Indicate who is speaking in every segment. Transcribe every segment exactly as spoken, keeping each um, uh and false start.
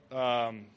Speaker 1: Um,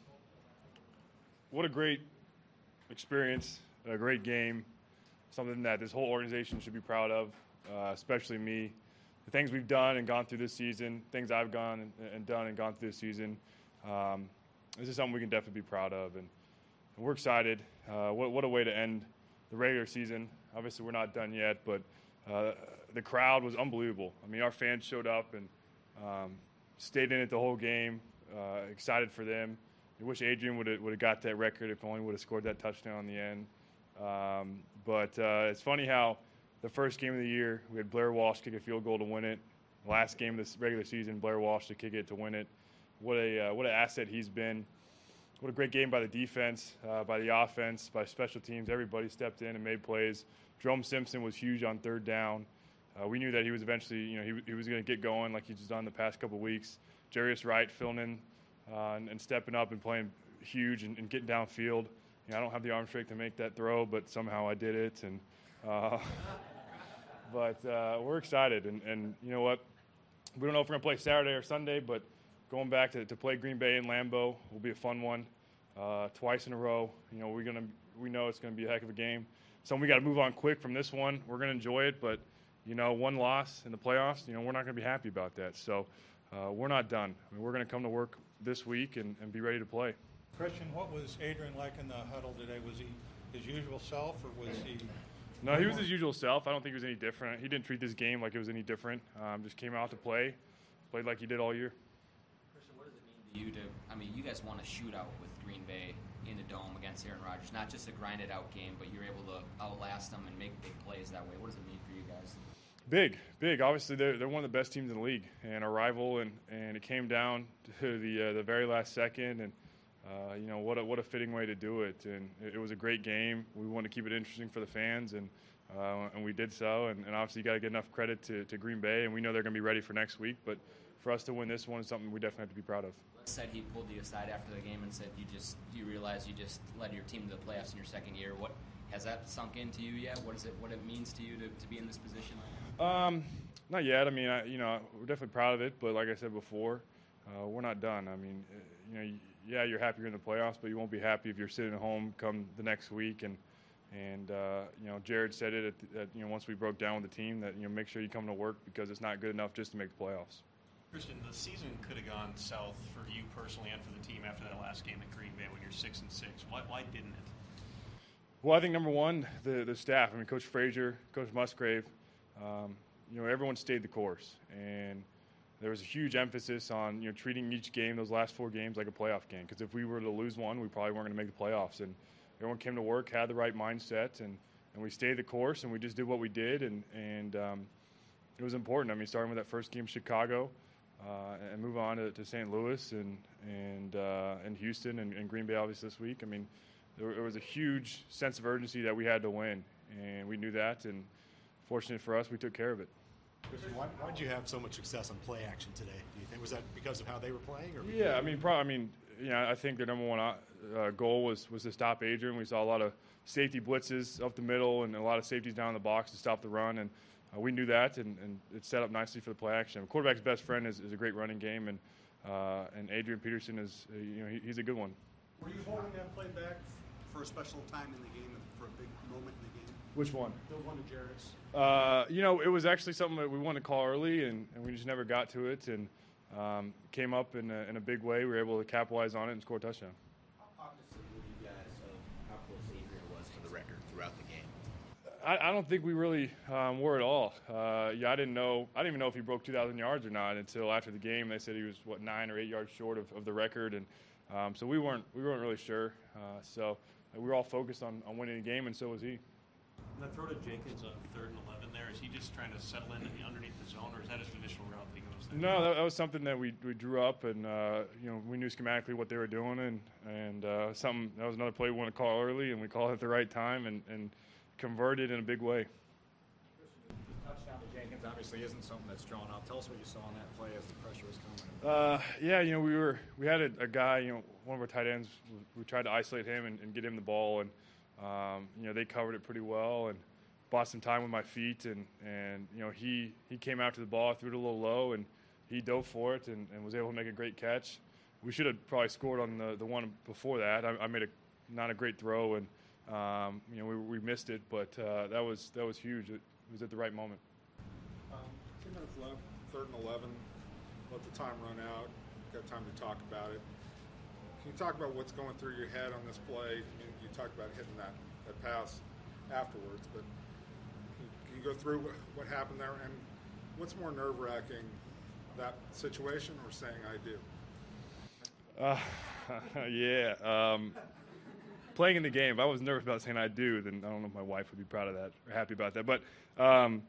Speaker 1: what a great experience, a great game, something that this whole organization should be proud of, uh, especially me. The things we've done and gone through this season, things I've gone and, and done and gone through this season, um, this is something we can definitely be proud of. And, and we're excited. Uh, what, what a way to end the regular season. Obviously, we're not done yet, but uh, the crowd was unbelievable. I mean, our fans showed up and um, stayed in it the whole game, uh, excited for them. I wish Adrian would have would have got that record if only would have scored that touchdown in the end. Um, but uh, it's funny how the first game of the year we had Blair Walsh kick a field goal to win it. Last game of this regular season, Blair Walsh to kick it to win it. What a uh, what an asset he's been. What a great game by the defense, uh, by the offense, by special teams. Everybody stepped in and made plays. Jerome Simpson was huge on third down. Uh, we knew that he was eventually, you know, he, he was going to get going like he's done the past couple of weeks. Jarius Wright filling in uh, and, and stepping up and playing huge and, and getting downfield. You know, I don't have the arm strength to make that throw, but somehow I did it. And uh, but uh, we're excited. And, and you know what? We don't know if we're going to play Saturday or Sunday, but going back to, to play Green Bay in Lambeau will be a fun one. Uh, twice in a row. You know, we're gonna we know it's going to be a heck of a game. So we got to move on quick from this one. We're going to enjoy it, but you know, one loss in the playoffs, you know, we're not going to be happy about that. So uh, we're not done. I mean, we're going to come to work this week and, and be ready to play.
Speaker 2: Christian, what was Adrian like in the huddle today? Was he his usual self, or was he?
Speaker 1: No, he was his usual self. I don't think he was any different. He didn't treat this game like it was any different. Um, just came out to play, played like he did all year.
Speaker 3: Christian, what does it mean to you to? I mean, you guys won a shootout with Green Bay in the Dome against Aaron Rodgers. Not just a grinded out game, but you're able to outlast them and make big plays that way. What does it mean for you guys?
Speaker 1: Big, big. Obviously, they're they're one of the best teams in the league and our rival, and, and it came down to the uh, the very last second, and uh, you know what a what a fitting way to do it. And it, it was a great game. We wanted to keep it interesting for the fans, and uh, and we did so. And, and obviously, you got to get enough credit to, to Green Bay, and we know they're going to be ready for next week. But for us to win this one is something we definitely have to be proud of.
Speaker 3: Said he pulled you aside after the game and said you just you realize you just led your team to the playoffs in your second year. What has that sunk into you yet? What is it? What it means to you to, to be in this position right now?
Speaker 1: Um, not yet. I mean, I, you know, we're definitely proud of it. But like I said before, uh, we're not done. I mean, you know, yeah, you're happy you're in the playoffs, but you won't be happy if you're sitting at home come the next week. And and uh, you know, Jared said it at, the, at you know once we broke down with the team that you know make sure you come to work because it's not good enough just to make the playoffs.
Speaker 4: Christian, the season could have gone south for you personally and for the team after that last game at Green Bay when you're six and six. Why, why didn't it?
Speaker 1: Well, I think number one, the the staff. I mean, Coach Frazier, Coach Musgrave. Um, you know, everyone stayed the course, and there was a huge emphasis on you know treating each game, those last four games, like a playoff game. Because if we were to lose one, we probably weren't going to make the playoffs. And everyone came to work, had the right mindset, and, and we stayed the course, and we just did what we did, and and um, it was important. I mean, starting with that first game, Chicago. Uh, and move on to, to Saint Louis and and uh, and Houston and, and Green Bay obviously this week. I mean, there, there was a huge sense of urgency that we had to win, and we knew that. And fortunate for us, we took care of it.
Speaker 5: Christian, why why did you have so much success on play action today? Do you think was that because of how they were playing? Or
Speaker 1: yeah, I mean, probably. I mean, you know, I think their number one uh, goal was was to stop Adrian. We saw a lot of safety blitzes up the middle and a lot of safeties down in the box to stop the run, and Uh, we knew that, and, and it's set up nicely for the play action. Quarterback's best friend is, is a great running game, and uh, and Adrian Peterson is, uh, you know, he, he's a good one.
Speaker 6: Were you holding that play back for a special time in the game, for a big moment in the game?
Speaker 1: Which one?
Speaker 6: The one to Jairus.
Speaker 1: Uh, you know, it was actually something that we wanted to call early, and, and we just never got to it, and um, came up in a, in a big way. We were able to capitalize on it and score a touchdown.
Speaker 7: How cognizant were you guys of how close Adrian was to the record throughout the game?
Speaker 1: I, I don't think we really um, were at all. Uh, yeah, I didn't know. I didn't even know if he broke two thousand yards or not until after the game. They said he was what nine or eight yards short of, of the record, and um, so we weren't we weren't really sure. Uh, so we were all focused on, on winning the game, and so was he.
Speaker 4: And that throw to Jenkins on third and eleven there, is he just trying to settle in underneath the zone, or is that his initial route that he goes there?
Speaker 1: No, that, that was something that we we drew up, and uh, you know we knew schematically what they were doing, and and uh, something that was another play we wanted to call early, and we called it at the right time, and, and converted in a big way.
Speaker 8: The touchdown to Jenkins obviously isn't something that's drawn up. Tell us what you saw on that play as the pressure was coming.
Speaker 1: Uh, yeah, you know, we were we had a, a guy, you know, one of our tight ends. We, we tried to isolate him and, and get him the ball, and um, you know they covered it pretty well and bought some time with my feet, and, and you know he he came after the ball, threw it a little low, and he dove for it and, and was able to make a great catch. we should have probably scored on the, the one before that. I, I made a not a great throw, and um, you know we, we missed it, but uh, that was that was huge. It was at the right moment.
Speaker 9: Um, two minutes left, third and eleven. Let the time run out. Got time to talk about it. Can you talk about what's going through your head on this play? I mean, you talked about hitting that, that pass afterwards, but can you, can you go through what, what happened there? And what's more nerve-wracking, that situation or saying I do?
Speaker 1: Uh, yeah. Um, playing in the game, if I was nervous about saying I do, then I don't know if my wife would be proud of that or happy about that. But, um,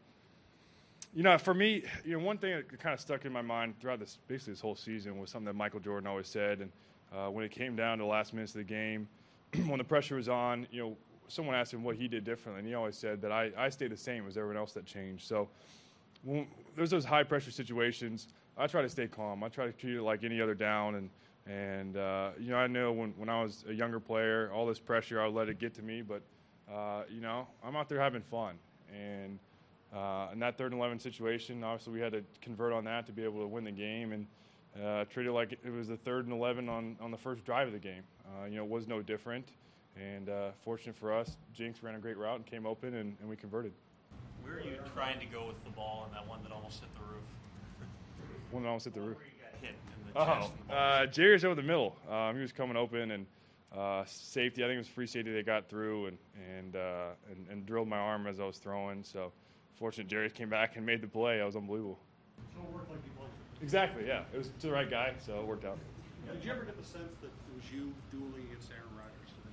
Speaker 1: you know, for me, you know, one thing that kind of stuck in my mind throughout this, basically this whole season was something that Michael Jordan always said. And uh, when it came down to the last minutes of the game, when the pressure was on, you know, someone asked him what he did differently, and he always said that I, I stayed the same as everyone else that changed. So when there's those high-pressure situations, I try to stay calm. I try to treat it like any other down. And, and uh, you know, I know when, when I was a younger player, all this pressure, I would let it get to me. But, uh, you know, I'm out there having fun. And uh, in that third and eleven situation, obviously we had to convert on that to be able to win the game. And uh, treat it like it was the third and eleven on, on the first drive of the game. Uh, you know, it was no different. And uh, fortunate for us, Jinx ran a great route and came open, and, and we converted.
Speaker 4: Where are you trying to go with the ball on that one that almost hit the roof?
Speaker 1: One that almost hit the roof.
Speaker 4: Where you got hit in the chest.
Speaker 1: Oh,
Speaker 4: and the ball
Speaker 1: uh, Jerry's over the middle. Um, he was coming open, and uh, safety, I think it was free safety they got through and and, uh, and and drilled my arm as I was throwing. So fortunate Jerry came back and made the play. That was unbelievable.
Speaker 6: So it worked like you played.
Speaker 1: Exactly, yeah. It was to the right guy, so it worked out.
Speaker 6: Did you ever get the sense that it was you dueling against Aaron Rodgers today?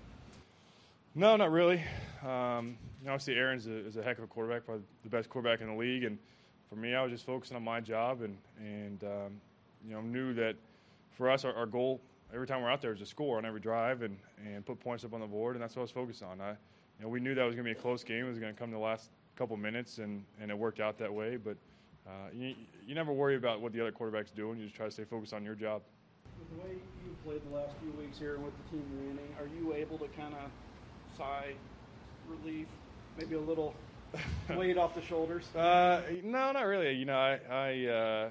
Speaker 1: No, not really. Um, you know, obviously, Aaron's a, is a heck of a quarterback, probably the best quarterback in the league. And for me, I was just focusing on my job, and and um, you know, knew that for us, our, our goal every time we're out there is to score on every drive and, and put points up on the board, and that's what I was focused on. I, you know, we knew that was going to be a close game. It was going to come to the last couple minutes, and, and it worked out that way. But uh, you you never worry about what the other quarterback's doing. You just try to stay focused on your job.
Speaker 10: With the way you played the last few weeks here and with the team winning, are you able to kind of sigh relief, maybe a little weight off the shoulders?
Speaker 1: Uh, no, not really. You know, I, I uh,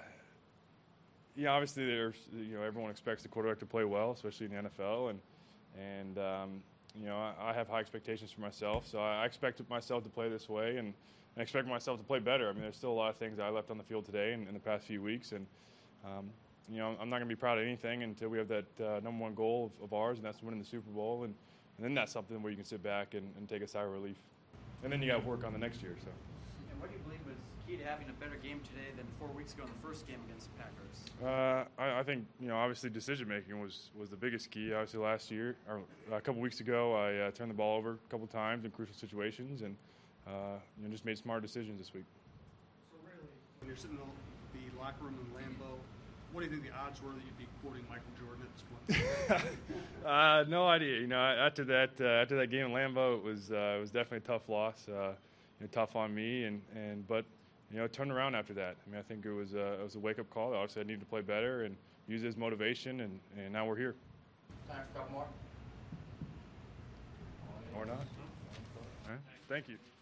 Speaker 1: you know, obviously there's, you know, everyone expects the quarterback to play well, especially in the N F L, and and um, you know, I, I have high expectations for myself, so I expect myself to play this way, and, and expect myself to play better. I mean, there's still a lot of things that I left on the field today and in the past few weeks, and um, you know, I'm not going to be proud of anything until we have that uh, number one goal of, of ours, and that's winning the Super Bowl, and, and then that's something where you can sit back and, and take a sigh of relief. And then you got to work on the next year. So.
Speaker 11: And what do you believe was key to having a better game today than four weeks ago in the first game against the Packers?
Speaker 1: Uh, I, I think, you know, obviously decision making was, was the biggest key. Obviously last year, or a couple weeks ago, I uh, turned the ball over a couple times in crucial situations, and uh, you know, just made smart decisions this week.
Speaker 6: So really, when you're sitting in the locker room in Lambeau, what do you think the odds were that you'd be quoting Michael Jordan at this point?
Speaker 1: uh, no idea. You know, after that uh, after that game in Lambeau, it was uh, it was definitely a tough loss. Uh, you know, tough on me, and, and but you know, it turned around after that. I mean, I think it was uh, it was a wake up call. Obviously, I needed to play better and use it as motivation, and, and now we're here.
Speaker 11: Time for a couple more.
Speaker 1: Or not. All right. Thank you.